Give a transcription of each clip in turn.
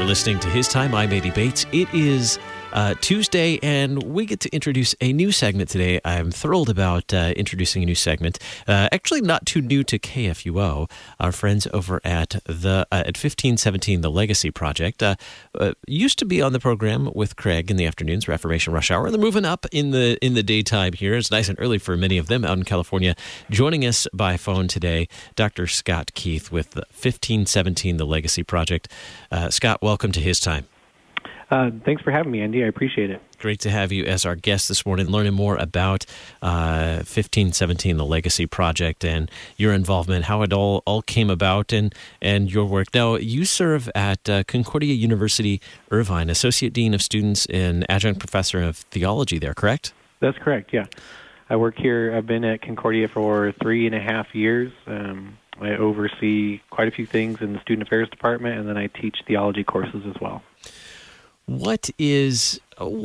listening to His Time. I'm Eddie Bates. It is Tuesday, and we get to introduce a new segment today. I'm thrilled about introducing a new segment. Actually, not too new to KFUO. Our friends over at 1517, the Legacy Project, used to be on the program with Craig in the afternoons, Reformation Rush Hour. They're moving up in the daytime here. It's nice and early for many of them out in California. Joining us by phone today, Dr. Scott Keith with 1517, the Legacy Project. Scott, welcome to His Time. Thanks for having me, Andy. I appreciate it. Great to have you as our guest this morning, learning more about 1517, the Legacy Project, and your involvement, how it all came about, and your work. Now, you serve at Concordia University, Irvine, Associate Dean of Students and Adjunct Professor of Theology there, correct? That's correct, yeah. I work here. I've been at Concordia for 3.5 years. I oversee quite a few things in the Student Affairs Department, and then I teach theology courses as well. What is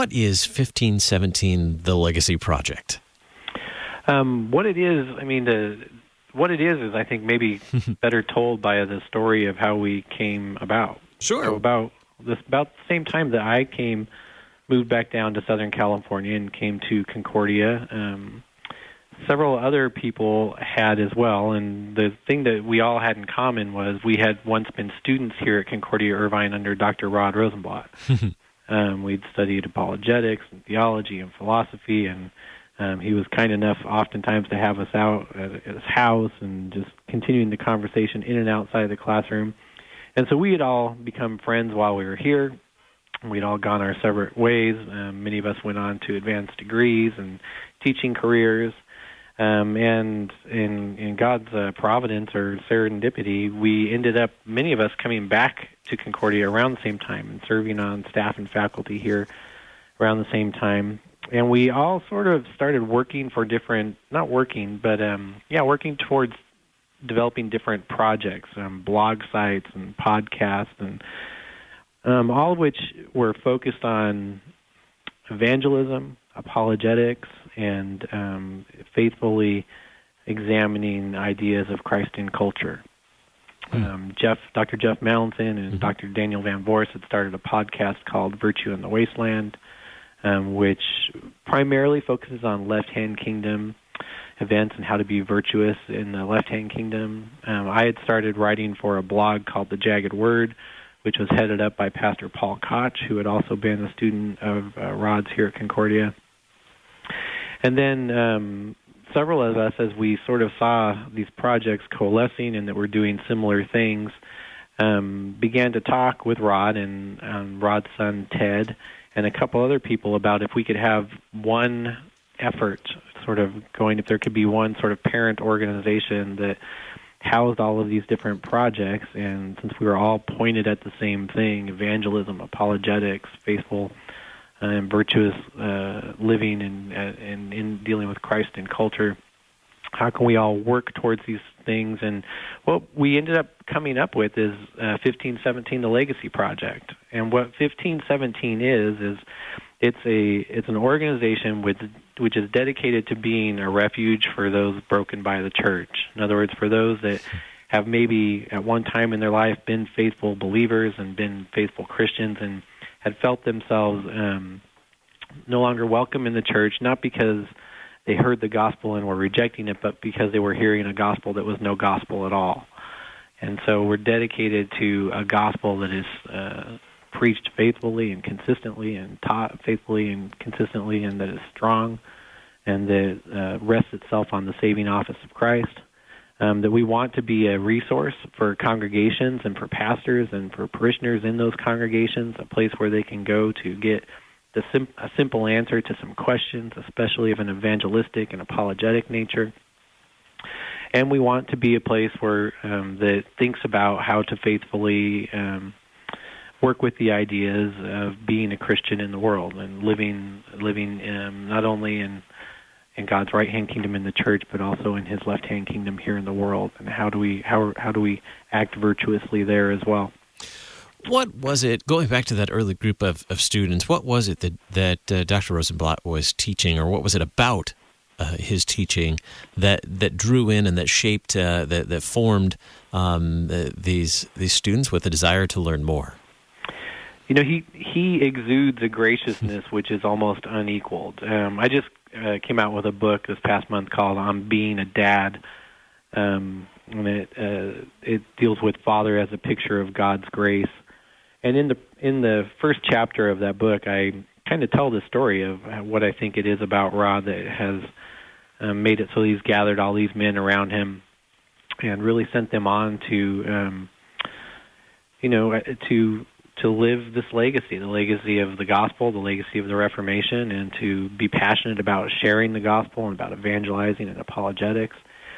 1517, the Legacy Project? What it is, I think maybe better told by the story of how we came about. Sure. So about the same time that moved back down to Southern California and came to Concordia. Several other people had as well, and the thing that we all had in common was we had once been students here at Concordia Irvine under Dr. Rod Rosenblatt. We'd studied apologetics and theology and philosophy, and he was kind enough oftentimes to have us out at his house and just continuing the conversation in and outside of the classroom. And so we had all become friends while we were here. We'd all gone our separate ways. Many of us went on to advanced degrees and teaching careers. And in God's providence or serendipity, we ended up, many of us, coming back to Concordia around the same time and serving on staff and faculty here around the same time. And we all sort of started working for working towards developing different projects, blog sites and podcasts, and all of which were focused on evangelism, apologetics, and faithfully examining ideas of Christ in culture. Dr. Jeff Mallinson and Dr. Daniel Van Voorst had started a podcast called Virtue in the Wasteland, which primarily focuses on left-hand kingdom events and how to be virtuous in the left-hand kingdom. I had started writing for a blog called The Jagged Word, which was headed up by Pastor Paul Koch, who had also been a student of Rod's here at Concordia. And then several of us, as we sort of saw these projects coalescing and that we're doing similar things, began to talk with Rod and Rod's son Ted and a couple other people about if we could have one effort sort of going, if there could be one sort of parent organization that housed all of these different projects. And since we were all pointed at the same thing, evangelism, apologetics, faithful and virtuous living and in dealing with Christ and culture, how can we all work towards these things? And what we ended up coming up with is 1517, the Legacy Project. And what 1517 is it's an organization which is dedicated to being a refuge for those broken by the church. In other words, for those that have maybe at one time in their life been faithful believers and been faithful Christians and had felt themselves no longer welcome in the church, not because they heard the gospel and were rejecting it, but because they were hearing a gospel that was no gospel at all. And so we're dedicated to a gospel that is preached faithfully and consistently and taught faithfully and consistently, and that is strong and that rests itself on the saving office of Christ. That we want to be a resource for congregations and for pastors and for parishioners in those congregations, a place where they can go to get a simple answer to some questions, especially of an evangelistic and apologetic nature. And we want to be a place where that thinks about how to faithfully work with the ideas of being a Christian in the world and living not only in God's right-hand kingdom in the church, but also in His left-hand kingdom here in the world. And how do we act virtuously there as well? What was it, going back to that early group of students, what was it that Dr. Rosenblatt was teaching, or what was it about his teaching that drew in and that shaped, that formed these students with a desire to learn more? He exudes a graciousness which is almost unequaled. I just came out with a book this past month called "I'm Being a Dad," and it deals with father as a picture of God's grace. And in the first chapter of that book, I kind of tell the story of what I think it is about Rod that has made it so he's gathered all these men around him and really sent them on to live this legacy, the legacy of the gospel, the legacy of the Reformation, and to be passionate about sharing the gospel and about evangelizing and apologetics.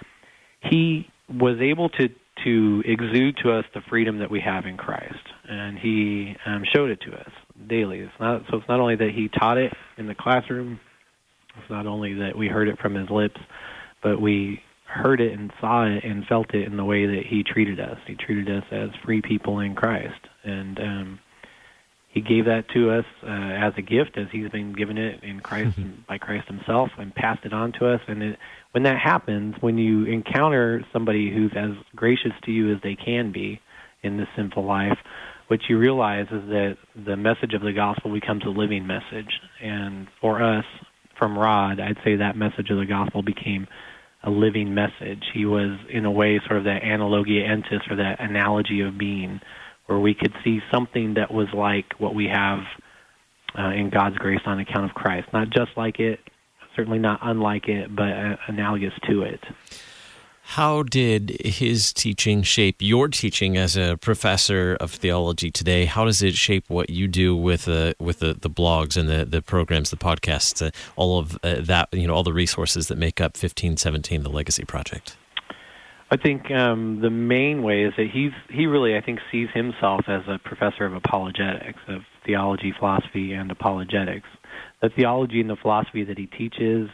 He was able to exude to us the freedom that we have in Christ, and he showed it to us daily. It's not only that he taught it in the classroom, it's not only that we heard it from his lips, but we heard it and saw it and felt it in the way that he treated us. He treated us as free people in Christ, and he gave that to us as a gift, as he's been given it in Christ by Christ himself, and passed it on to us. And when that happens, when you encounter somebody who's as gracious to you as they can be in this sinful life, what you realize is that the message of the gospel becomes a living message. And for us, from Rod, I'd say that message of the gospel became a living message. He was, in a way, sort of that analogia entis, or that analogy of being, where we could see something that was like what we have in God's grace on account of Christ. Not just like it, certainly not unlike it, but analogous to it. How did his teaching shape your teaching as a professor of theology today? How does it shape what you do with the blogs and the programs, the podcasts, all of that, all the resources that make up 1517, the Legacy Project? I think the main way is that he really, I think, sees himself as a professor of apologetics, of theology, philosophy, and apologetics. The theology and the philosophy that he teaches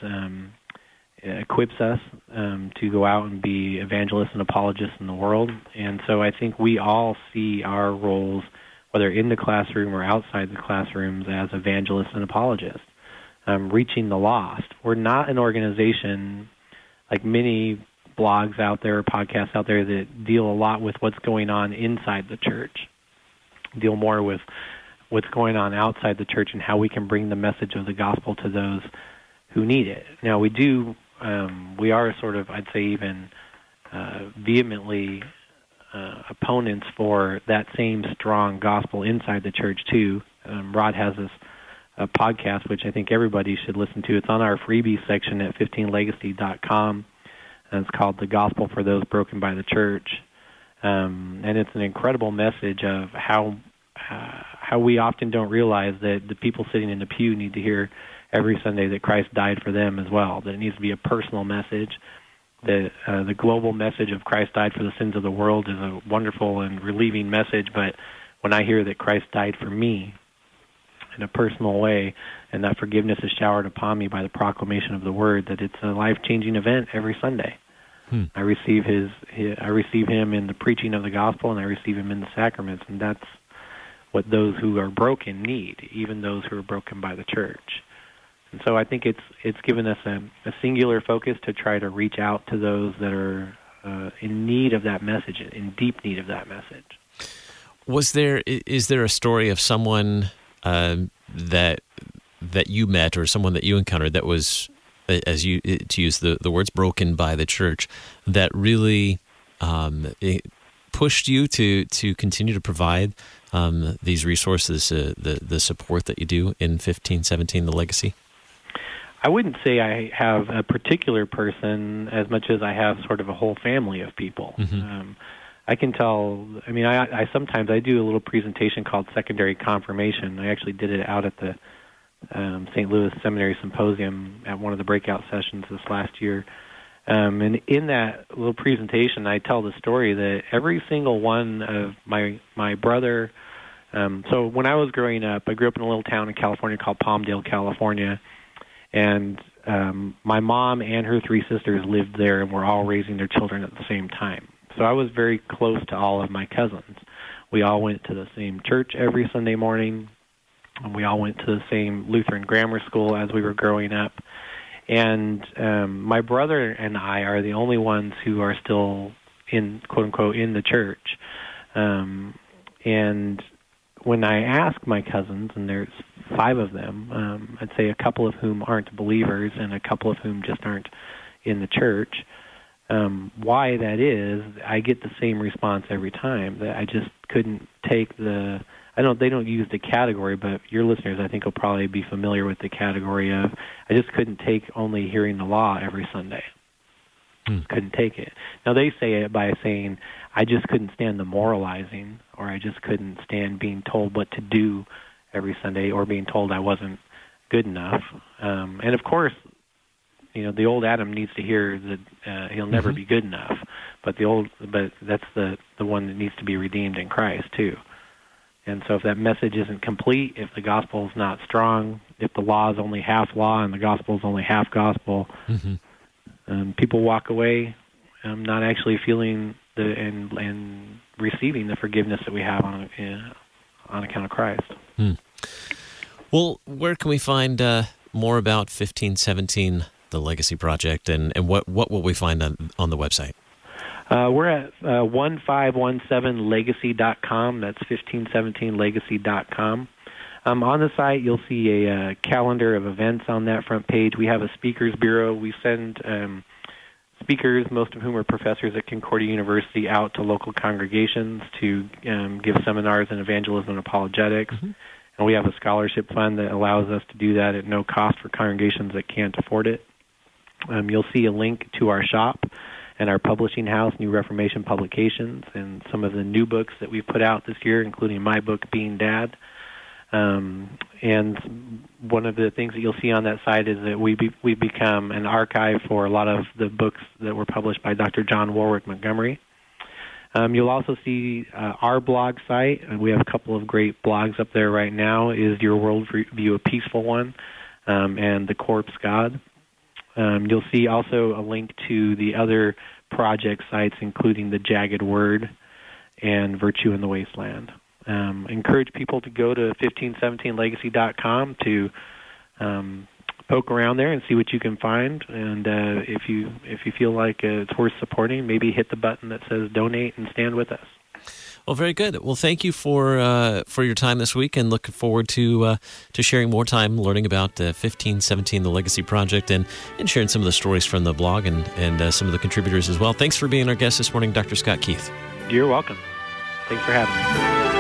equips us to go out and be evangelists and apologists in the world. And so I think we all see our roles, whether in the classroom or outside the classrooms, as evangelists and apologists, reaching the lost. We're not an organization like many blogs out there or podcasts out there that deal a lot with what's going on inside the church, deal more with what's going on outside the church and how we can bring the message of the gospel to those who need it. Now, we are sort of, I'd say, even vehemently opponents for that same strong gospel inside the church, too. Rod has this podcast, which I think everybody should listen to. It's on our freebies section at 15legacy.com. And it's called The Gospel for Those Broken by the Church. And it's an incredible message of how we often don't realize that the people sitting in the pew need to hear every Sunday that Christ died for them as well, that it needs to be a personal message, that the global message of Christ died for the sins of the world is a wonderful and relieving message, but when I hear that Christ died for me in a personal way, and that forgiveness is showered upon me by the proclamation of the word, that it's a life-changing event every Sunday. I receive him in the preaching of the gospel, and I receive him in the sacraments, and that's what those who are broken need, even those who are broken by the church. And so I think it's given us a singular focus to try to reach out to those that are in need of that message, in deep need of that message. Is there a story of someone that you met or someone that you encountered that was, as you to use the words, broken by the church, that really pushed you to continue to provide these resources, the support that you do in 1517, the Legacy? I wouldn't say I have a particular person as much as I have sort of a whole family of people. I can tell, I sometimes do a little presentation called Secondary Confirmation. I actually did it out at the St. Louis Seminary Symposium at one of the breakout sessions this last year. And in that little presentation, I tell the story that every single one of my brother, so when I was growing up, I grew up in a little town in California called Palmdale, California, and my mom and her three sisters lived there and were all raising their children at the same time. So I was very close to all of my cousins. We all went to the same church every Sunday morning, and we all went to the same Lutheran grammar school as we were growing up. And my brother and I are the only ones who are still in, quote unquote, in the church. And when I ask my cousins, and there's 5 of them, I'd say a couple of whom aren't believers and a couple of whom just aren't in the church, why that is, I get the same response every time, that I just couldn't take they don't use the category, but your listeners, I think, will probably be familiar with the category of, I just couldn't take only hearing the law every Sunday. Couldn't take it. Now, they say it by saying, I just couldn't stand the moralizing, or I just couldn't stand being told what to do every Sunday, or being told I wasn't good enough. And of course, the old Adam needs to hear that he'll never be good enough. But that's the one that needs to be redeemed in Christ too. And so, if that message isn't complete, if the gospel is not strong, if the law is only half law and the gospel is only half gospel, people walk away not actually feeling and receiving the forgiveness that we have on account of Christ. Well, where can we find more about 1517, the Legacy Project, and what will we find on the website? We're at 1517legacy.com. That's 1517legacy.com. On the site, you'll see a calendar of events on that front page. We have a speakers bureau. We send speakers, most of whom are professors at Concordia University, out to local congregations to give seminars in evangelism and apologetics. And we have a scholarship fund that allows us to do that at no cost for congregations that can't afford it. You'll see a link to our shop and our publishing house, New Reformation Publications, and some of the new books that we've put out this year, including my book, Being Dad. And one of the things that you'll see on that site is that we've become an archive for a lot of the books that were published by Dr. John Warwick Montgomery. You'll also see our blog site, and we have a couple of great blogs up there right now, Is Your Worldview a Peaceful One, and The Corpse God. You'll see also a link to the other project sites, including The Jagged Word and Virtue in the Wasteland. Encourage people to go to 1517legacy.com to poke around there and see what you can find. And if you feel like it's worth supporting, maybe hit the button that says donate and stand with us. Well, very good. Well, thank you for your time this week, and looking forward to sharing more time learning about 1517, the Legacy Project, and sharing some of the stories from the blog and some of the contributors as well. Thanks for being our guest this morning, Dr. Scott Keith. You're welcome. Thanks for having me.